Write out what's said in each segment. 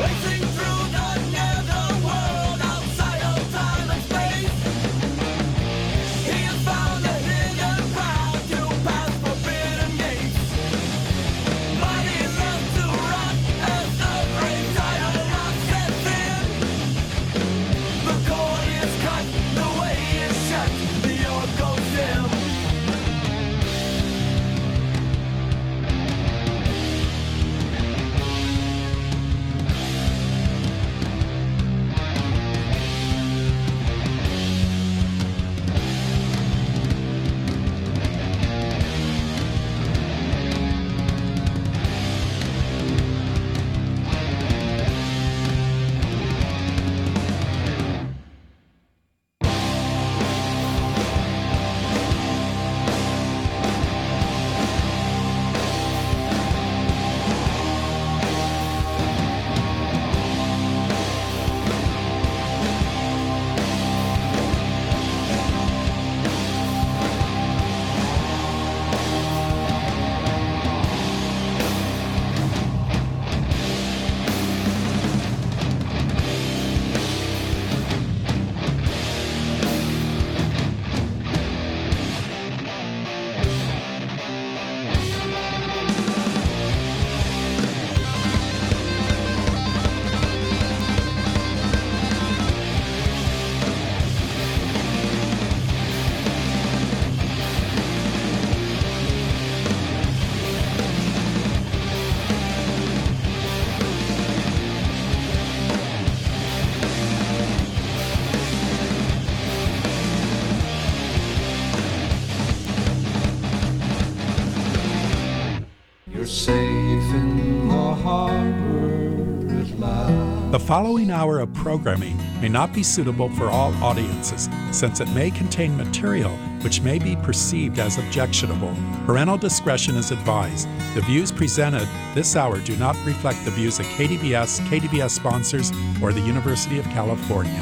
The following hour of programming may not be suitable for all audiences, since it may contain material which may be perceived as objectionable. Parental discretion is advised. The views presented this hour do not reflect the views of KDVS, KDVS sponsors, or the University of California.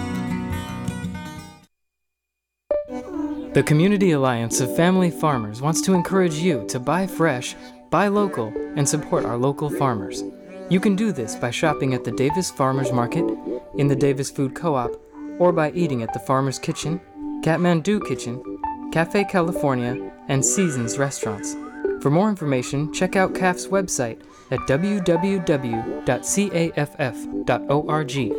The Community Alliance of Family Farmers wants to encourage you to buy fresh, buy local, and support our local farmers. You can do this by shopping at the Davis Farmers Market, in the Davis Food Co-op, or by eating at the Farmer's Kitchen, Kathmandu Kitchen, Cafe California, and Seasons Restaurants. For more information, check out CAF's website at www.caff.org.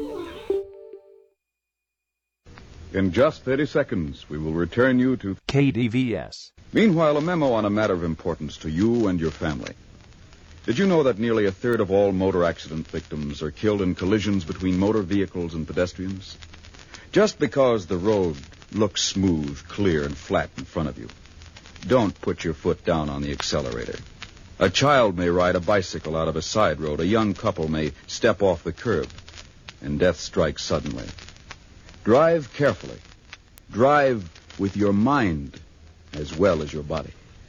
In just 30 seconds, we will return you to KDVS. Meanwhile, a memo on a matter of importance to you and your family. Did you know that nearly a third of all motor accident victims are killed in collisions between motor vehicles and pedestrians? Just because the road looks smooth, clear, and flat in front of you, don't put your foot down on the accelerator. A child may ride a bicycle out of a side road. A young couple may step off the curb, and death strikes suddenly. Drive carefully. Drive with your mind as well as your body.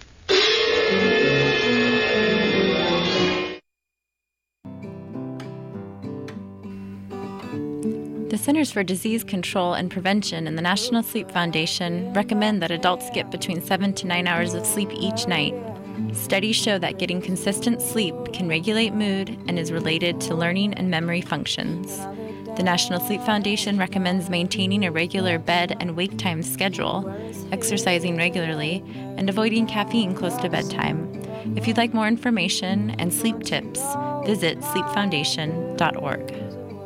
The Centers for Disease Control and Prevention and the National Sleep Foundation recommend that adults get between 7 to 9 hours of sleep each night. Studies show that getting consistent sleep can regulate mood and is related to learning and memory functions. The National Sleep Foundation recommends maintaining a regular bed and wake time schedule, exercising regularly, and avoiding caffeine close to bedtime. If you'd like more information and sleep tips, visit sleepfoundation.org.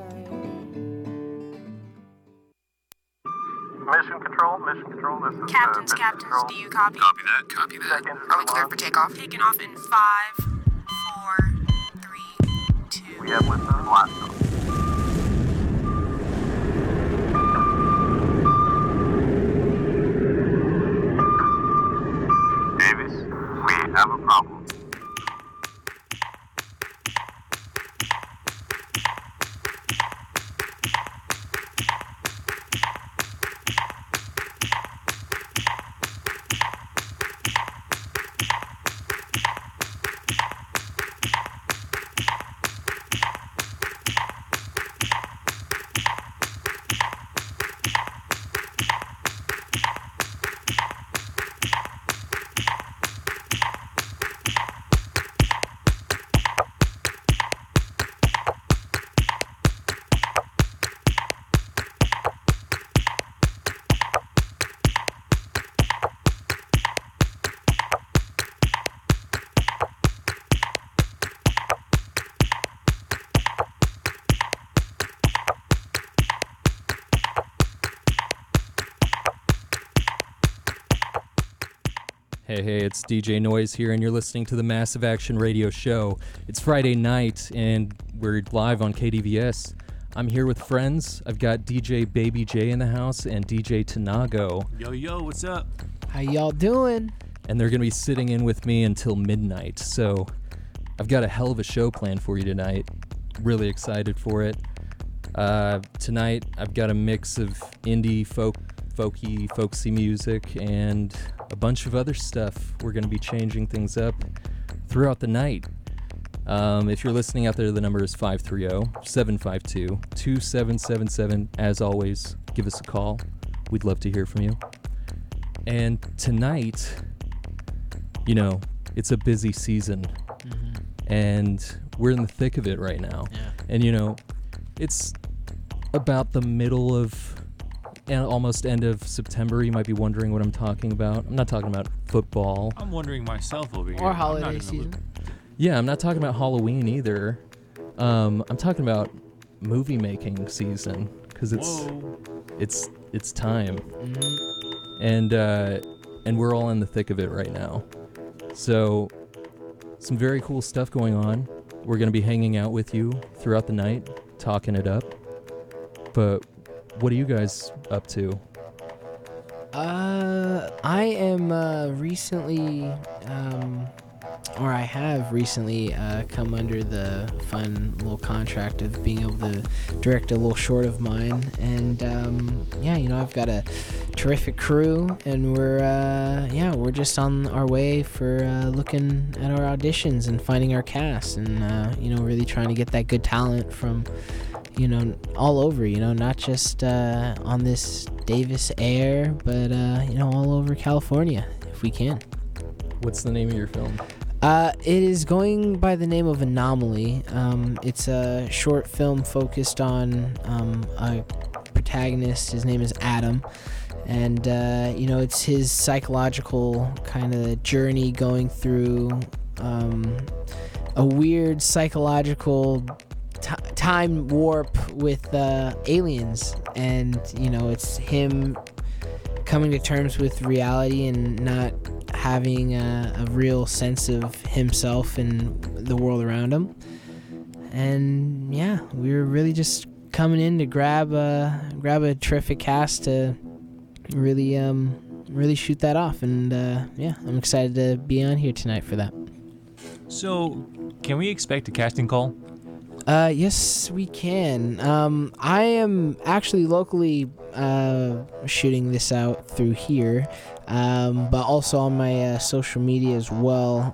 Mission Control, this is... Captains, do you copy? Copy that. Are we clear for takeoff? Taking off in 5, 4, 3, 2... We have Winston and Glasgow. Davis, we have a problem. Hey, it's DJ Noise here, and you're listening to the Massive Action Radio Show. It's Friday night, and we're live on KDVS. I'm here with friends. I've got DJ Baby J in the house and DJ Tanago. Yo, what's up? How y'all doing? And they're going to be sitting in with me until midnight. So I've got a hell of a show planned for you tonight. Really excited for it. Tonight, I've got a mix of indie, folksy music, and a bunch of other stuff. We're going to be changing things up throughout the night. If you're listening out there, the number is 530-752-2777. As always, give us a call. We'd love to hear from you. And tonight, you know, it's a busy season. Mm-hmm. And we're in the thick of it right now. Yeah. And, you know, it's about the middle of and almost end of September. You might be wondering what I'm talking about. I'm not talking about football. I'm wondering myself over here. Or holiday season. Yeah, I'm not talking about Halloween either. I'm talking about movie making season because it's time, and we're all in the thick of it right now. So some very cool stuff going on. We're gonna be hanging out with you throughout the night, talking it up. But what are you guys up to? I am recently, or I have recently come under the fun little contract of being able to direct a little short of mine. And yeah, you know, I've got a terrific crew, and we're just on our way for looking at our auditions and finding our cast, and you know, really trying to get that good talent from, you know, all over, you know, not just on this Davis air, but, you know, all over California, if we can. What's the name of your film? It is going by the name of Anomaly. It's a short film focused on a protagonist. His name is Adam. And, you know, it's his psychological kind of journey going through a weird psychological time warp with aliens, and you know, it's him coming to terms with reality and not having a real sense of himself and the world around him. And yeah, we were really just coming in to grab a terrific cast to really shoot that off, and yeah, I'm excited to be on here tonight for that. So, can we expect a casting call? Yes, we can. I am actually locally shooting this out through here, but also on my social media as well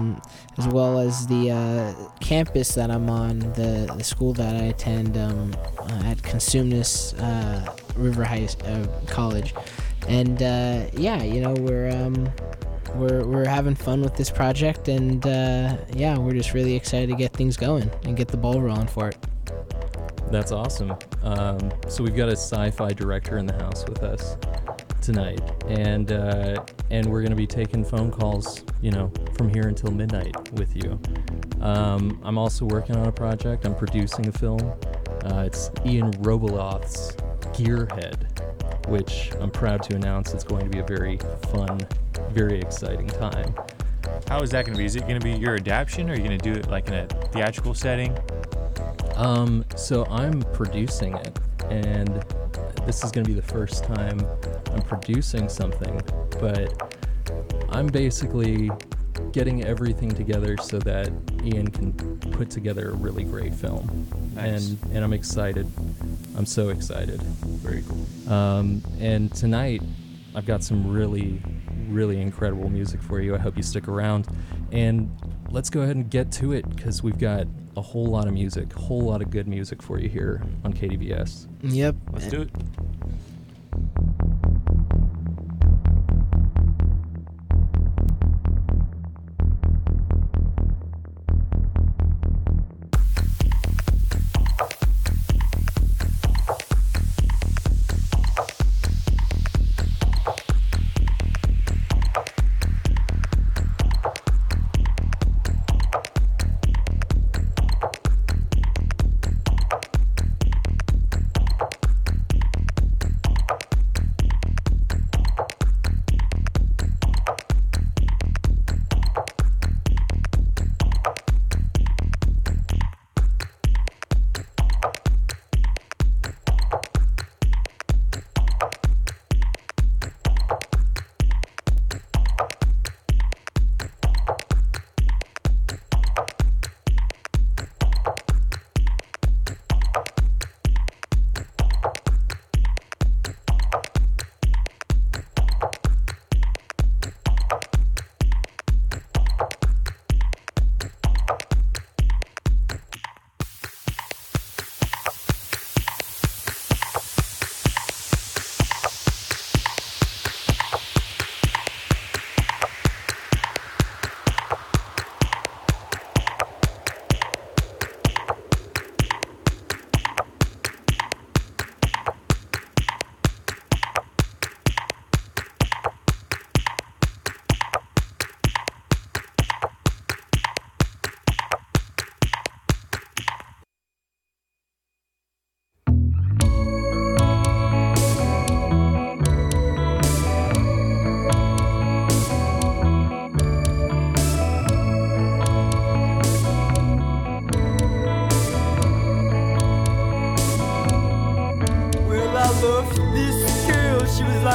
as the campus that I'm on, the school that I attend at Consumnes River High College. And yeah, you know, we're having fun with this project, and yeah, we're just really excited to get things going and get the ball rolling for it. That's awesome. So we've got a sci-fi director in the house with us tonight, and we're going to be taking phone calls, you know, from here until midnight with you. I'm also working on a project. I'm producing a film. It's Ian Robiloth's Gearhead, which I'm proud to announce it's going to be a very fun, very exciting time. How is that going to be? Is it going to be your adaptation, or are you going to do it like in a theatrical setting? So I'm producing it, and this is going to be the first time I'm producing something, but I'm basically getting everything together so that Ian can put together a really great film. Nice. And I'm excited. I'm so excited. Very cool. And tonight I've got some really, really incredible music for you. I hope you stick around, and let's go ahead and get to it, because we've got a whole lot of music, a whole lot of good music for you here on KDVS. Yep. Let's do it.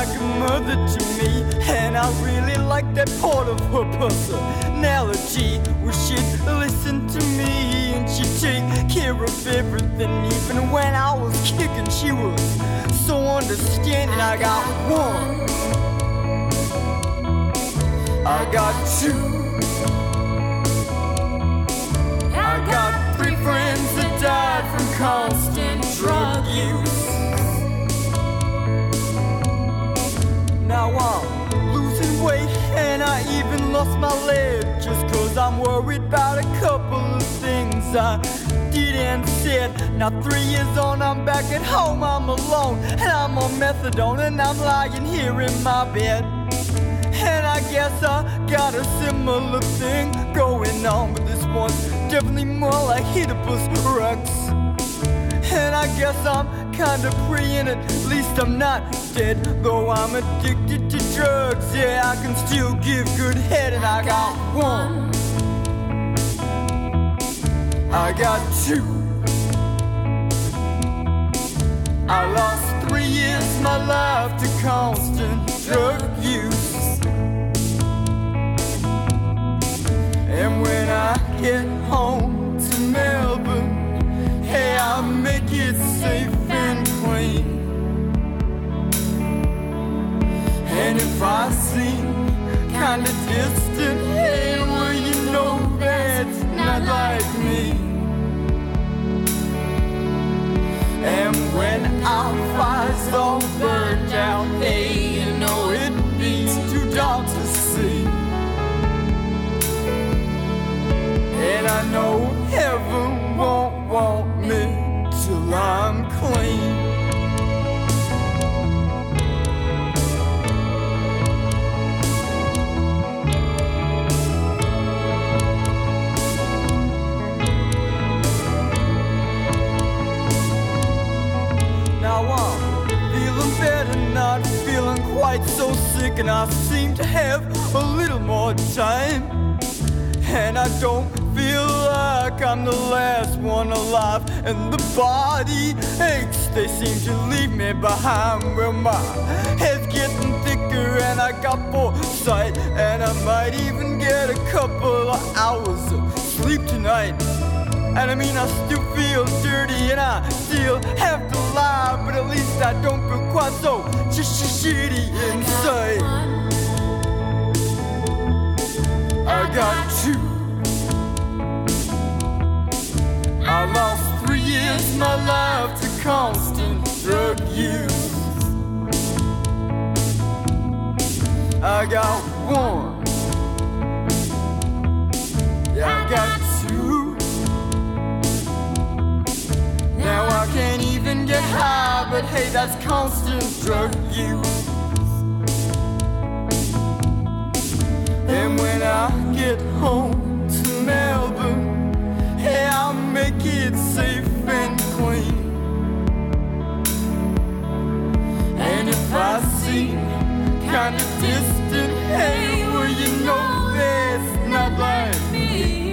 like a mother to me, and I really like that part of her personality. Well, she'd listen to me and she'd take care of everything. Even when I was kicking, she was so understanding. I got one, I got two, I got 3 friends that died from constant drug use. Now I'm losing weight and I even lost my leg, just cause I'm worried about a couple of things I did and said. Now 3 years on, I'm back at home, I'm alone, and I'm on methadone, and I'm lying here in my bed. And I guess I got a similar thing going on, but this one's definitely more like Oedipus Rex. And I guess I'm kinda free, and at least I'm not dead. Though I'm addicted to drugs, yeah, I can still give good head. And I got one, I got 2, I lost 3 years, my life, to constant drug use. And when I get home to Melbourne, hey, I'll make it safe and clean. And if I seem kinda distant, hey, well, you know that's not like me. And when our fire's all burned out, hey, you know it'd be too dark to see. And I know heaven won't want me till I'm clean. Now I'm feeling better, not feeling quite so sick, and I seem to have a little more time. And I don't feel like I'm the last one alive, and the body aches, they seem to leave me behind. Well, my head's getting thicker and I got foresight, and I might even get a couple of hours of sleep tonight. And I mean, I still feel dirty and I still have to lie, but at least I don't feel quite so shitty inside. I got 2, I lost 3 years, my life, to constant drug use. I got 1, yeah, I got 2. Now I can't even get high, but hey, that's constant drug use. And when I get home to Melbourne, hey, I'll make it safe and clean. And if I seem kinda distant, hey, well, you know that's not like me.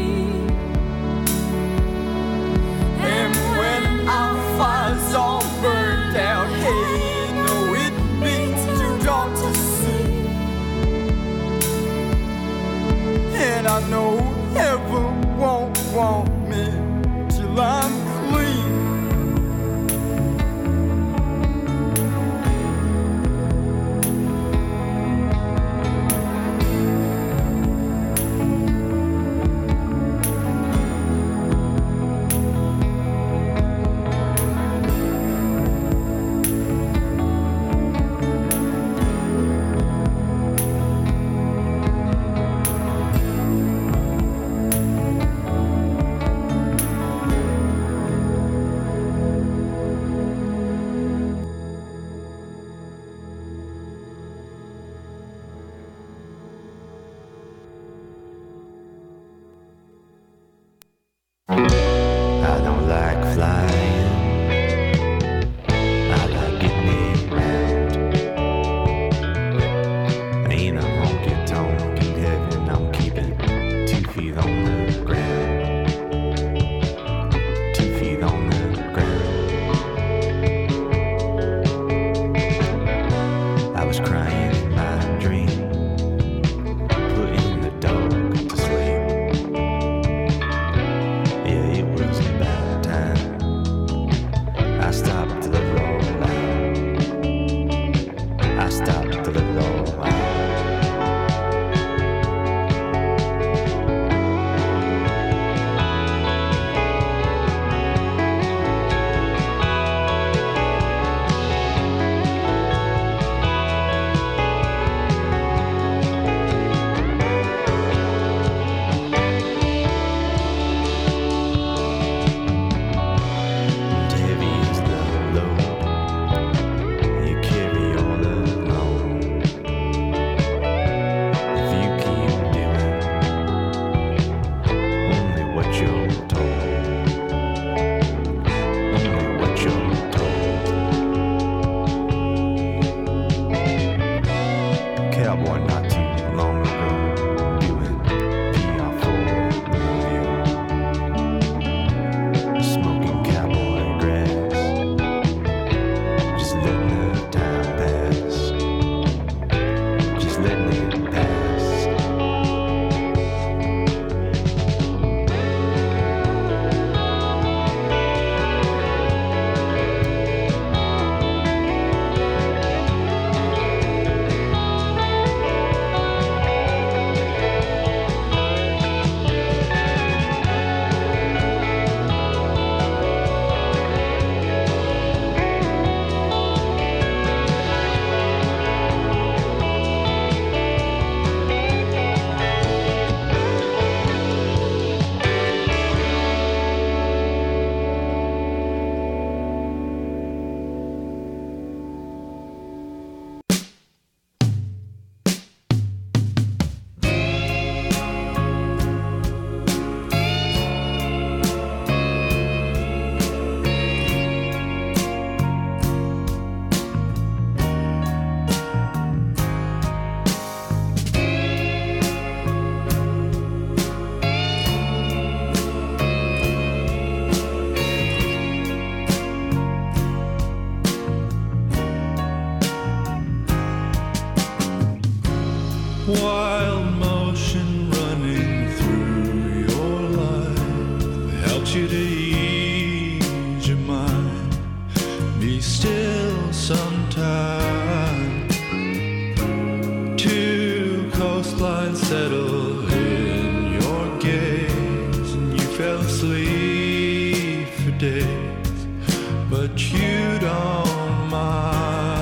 And when our fire's all burned out, hey, you know it means too dark to see. And I know heaven won't want me till I'm clean. some time. Two coastlines settle in your gaze, and you fell asleep for days, but you don't mind.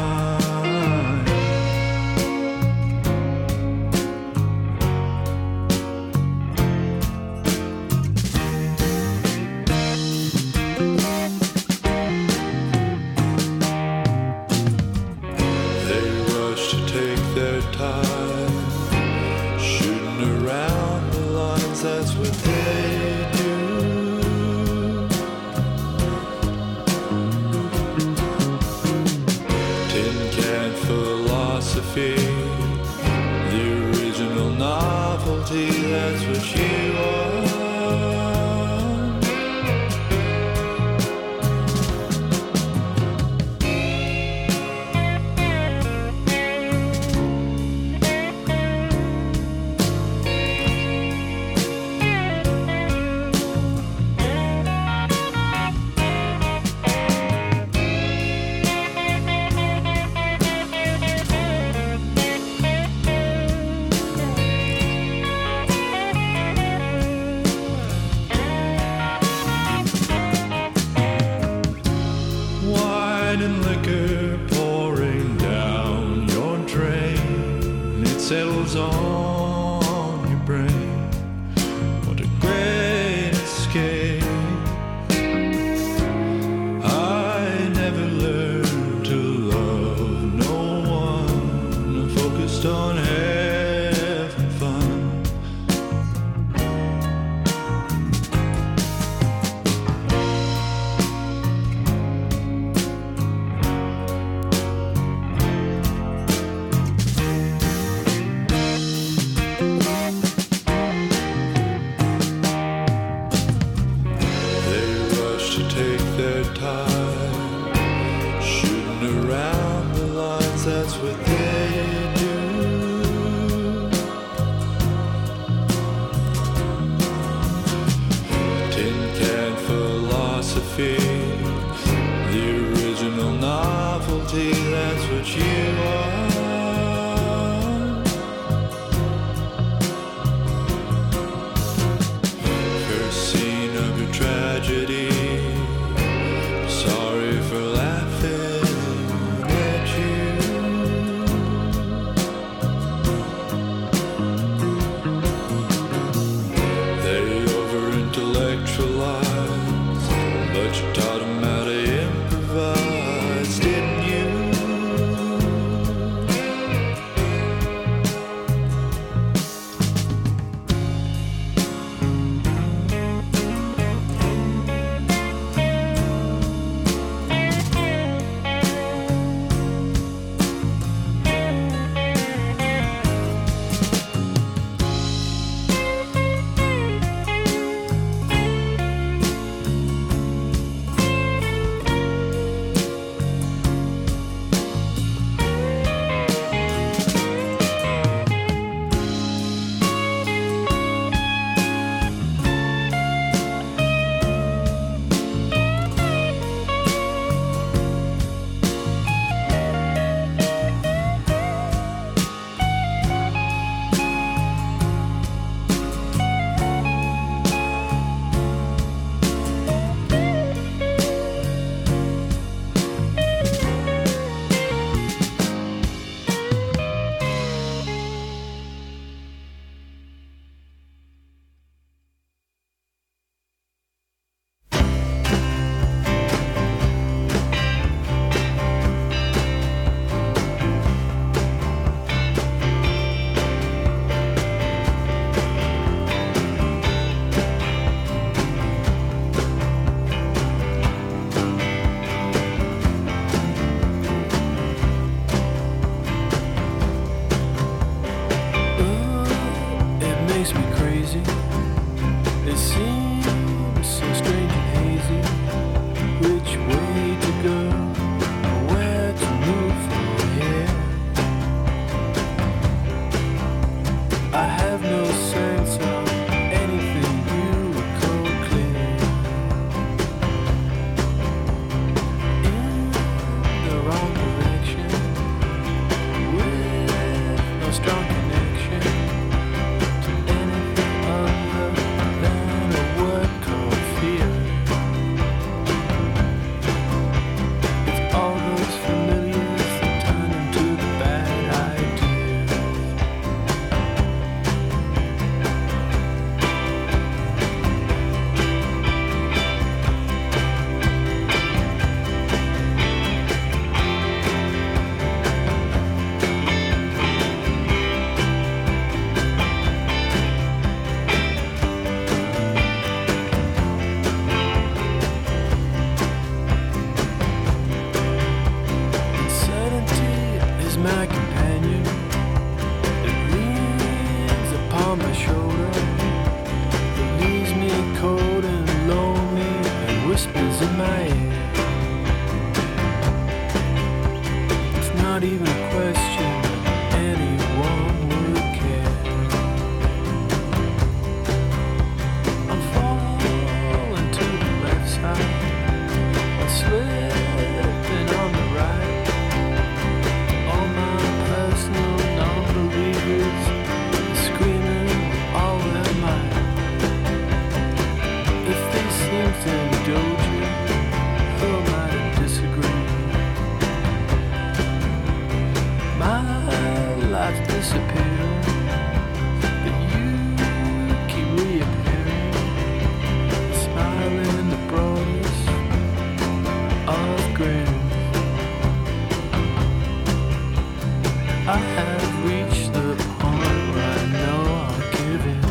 That's what you are. Settles on your brain. What a great escape. I never learned to love no one. I focused on having fun. That's what they do. Tin can philosophy, the original novelty, that's what you are. First scene of your tragedy, sorry for laughing. But you taught him how to improvise, didn't you? not even a question anyone would care. I'm falling to the left side, I'm slipping on the right. All my personal non-believers screaming all their might. If this seems to indulge you, who am I to disagree? My life's disappearing, but you keep reappearing, smiling the broadest of grins. I have reached the point where I know I'll give in.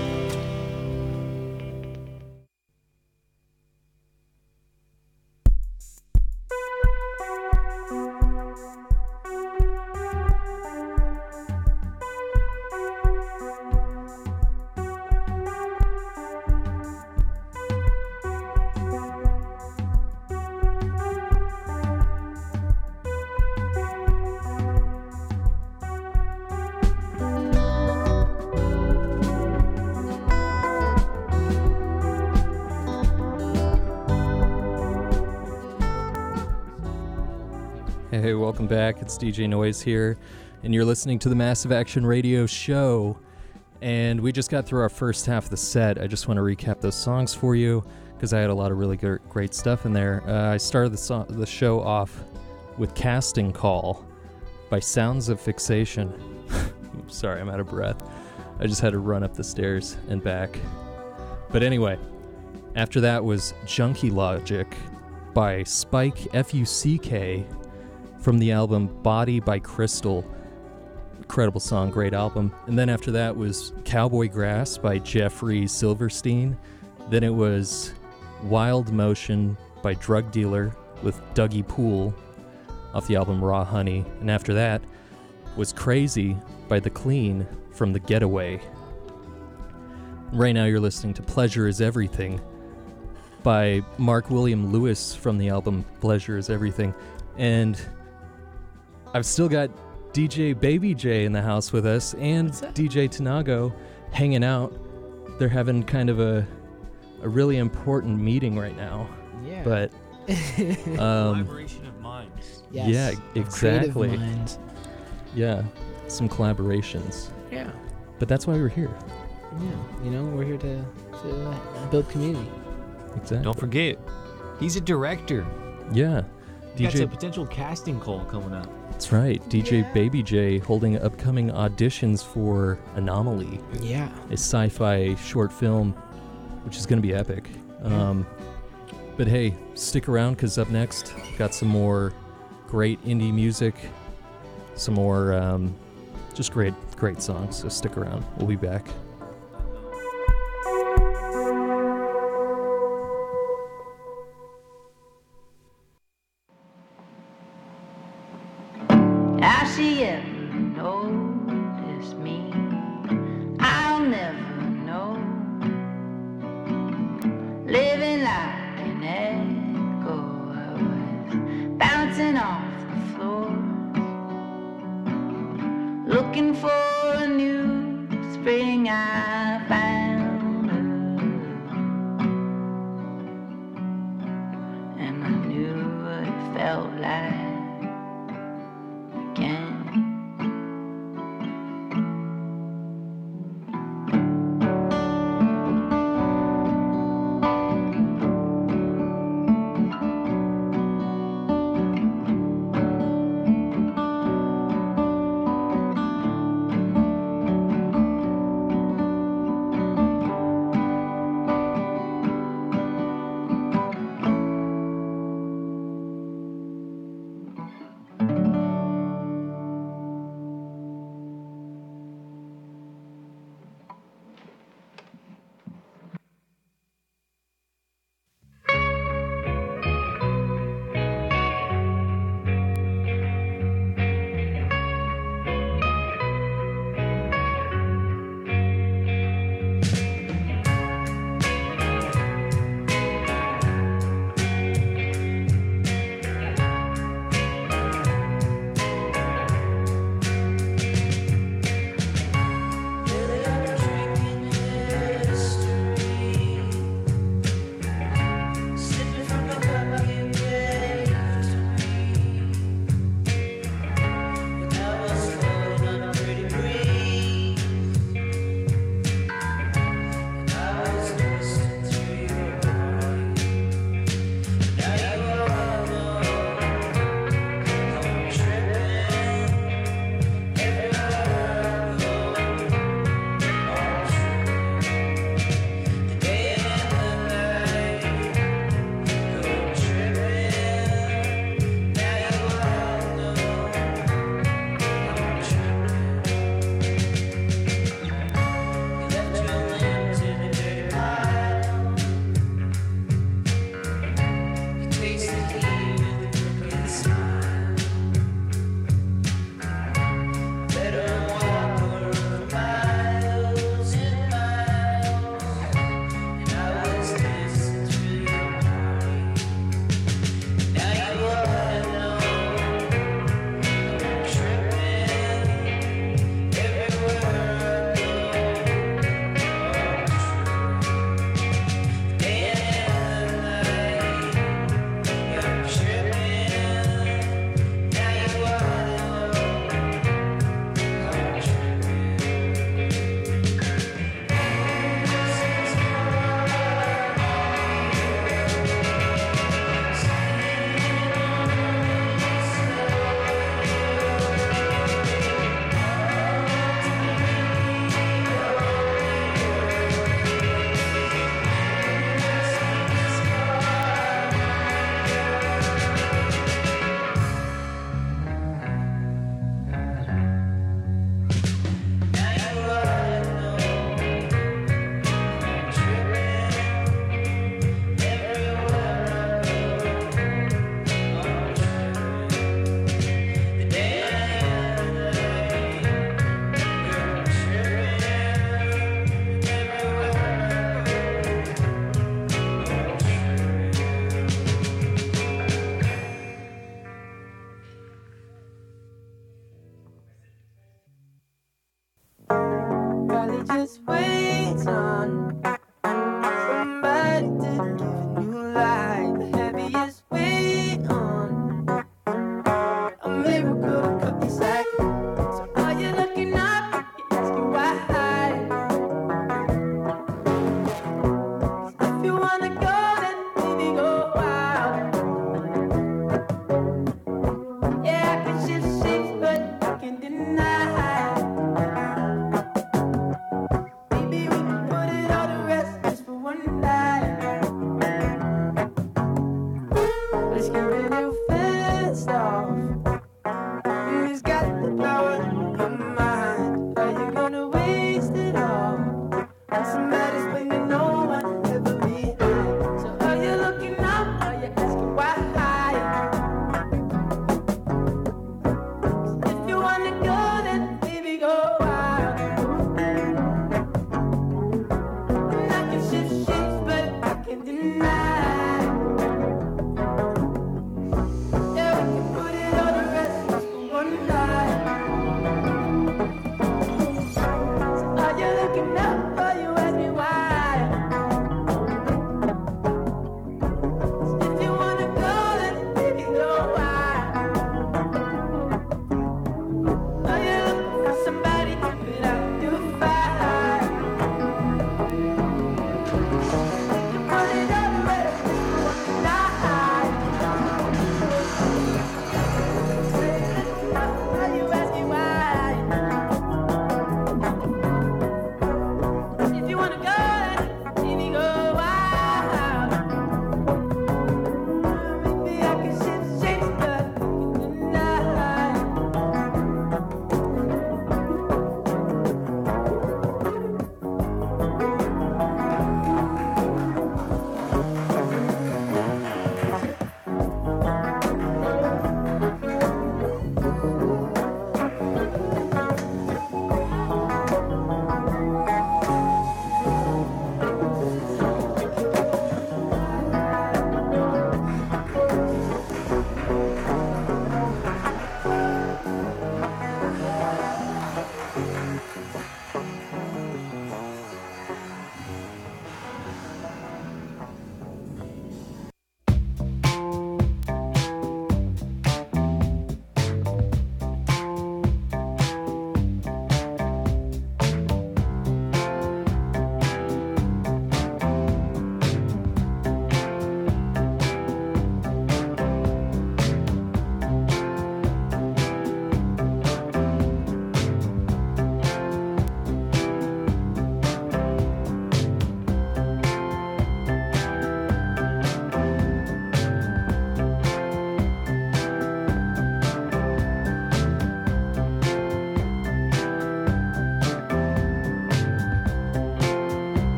Hey, welcome back. It's DJ Noise here, and you're listening to the Massive Action Radio Show. And we just got through our first half of the set. I just want to recap those songs for you because I had a lot of really great stuff in there. I started the show off with Casting Call by Sounds of Fixation. Sorry, I'm out of breath. I just had to run up the stairs and back. But anyway, after that was Junkie Logic by Spike, F-U-C-K, from the album Body by Crystal. Incredible song, great album. And then after that was Cowboy Grass by Jeffrey Silverstein. Then it was Wild Motion by Drug Dealer with Dougie Poole off the album Raw Honey. And after that was Crazy by The Clean from The Getaway. Right now you're listening to Pleasure is Everything by Mark William Lewis from the album Pleasure is Everything. And I've still got DJ Baby J in the house with us and DJ Tanago hanging out. They're having kind of a really important meeting right now. Yeah. But collaboration of minds. Yes. Yeah, exactly. Creative minds. Yeah, some collaborations. Yeah. But that's why we're here. Yeah, you know, we're here to build community. Exactly. Don't forget, he's a director. Yeah. Got a potential casting call coming up. That's right. DJ Baby J holding upcoming auditions for Anomaly. Yeah. A sci-fi short film, which is going to be epic. But hey, stick around because up next, got some more great indie music, some more just great songs. So stick around. We'll be back. How she ever noticed me, I'll never know. Living like an echo, I was bouncing off the floor, looking for a new spring. I found her, and I knew what it felt like. just wait on.